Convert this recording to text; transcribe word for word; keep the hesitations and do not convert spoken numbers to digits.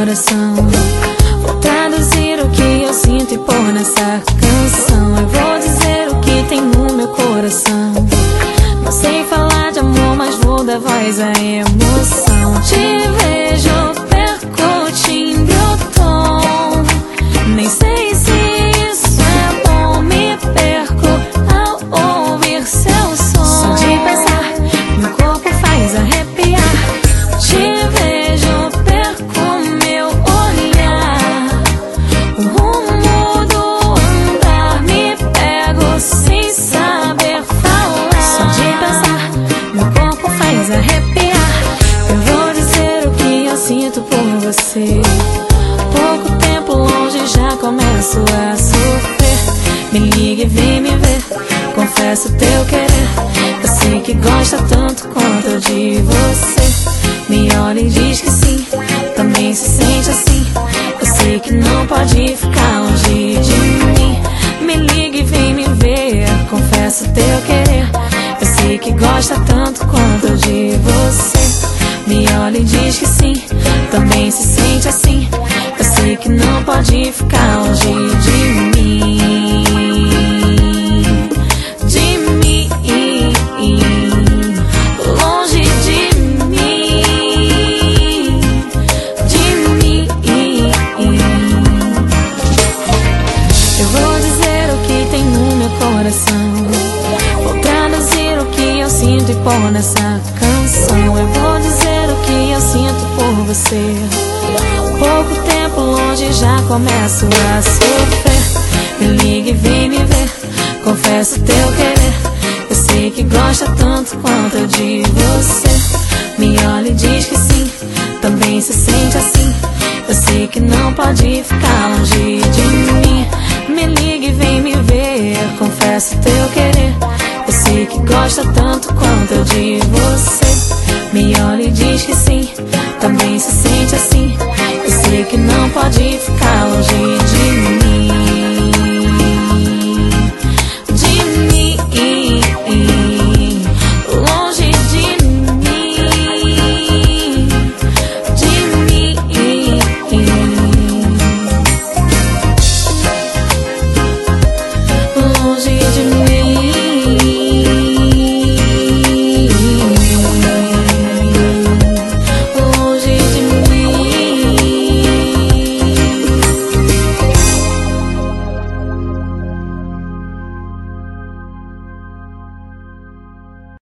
coração. Vou traduzir o que eu sinto e pôr nessa canção. Eu vou dizer o que tem no meu coração. Não sei falar de amor, mas vou dar voz à emoção. Te vejo, perco o timbre, o tom. Nem sei se isso é bom. Me perco ao ouvir seu som. Só de pensar, meu corpo faz arrepiar. Te vejo, perco meu olhar. O rumo do andar me pego sem saber falar. Só de pensar, meu corpo faz arrepiar. Eu vou dizer o que eu sinto por você. Pouco tempo longe já começo a sofrer. Me liga e vem me ver, confesso teu querer. Eu sei que gosta tanto quanto eu de você. Me olha e diz que sim, também se sente assim. Eu sei que não pode ficar longe de mim. Me liga e vem me ver, confesso teu querer. Eu sei que gosta tanto quanto eu de você. Me olha e diz que sim, também se sente assim. Eu sei que não pode ficar longe de mim. De mim, longe de mim. De mim. Eu vou dizer o que tem no meu coração. Vou traduzir o que eu sinto e pôr nessa canção. Eu vou dizer o que eu sinto por você. Pouco tempo longe já começo a sofrer. Me liga e vem me ver, confesso teu querer. Eu sei que gosta tanto quanto eu de você. Me olha e diz que sim, também se sente assim. Eu sei que não pode ficar longe de mim. Me liga e vem me ver, confesso teu querer. Eu sei que gosta tanto quanto eu de você. Me olha e diz que sim, também se sente assim. Eu sei que não pode ficar longe de mim.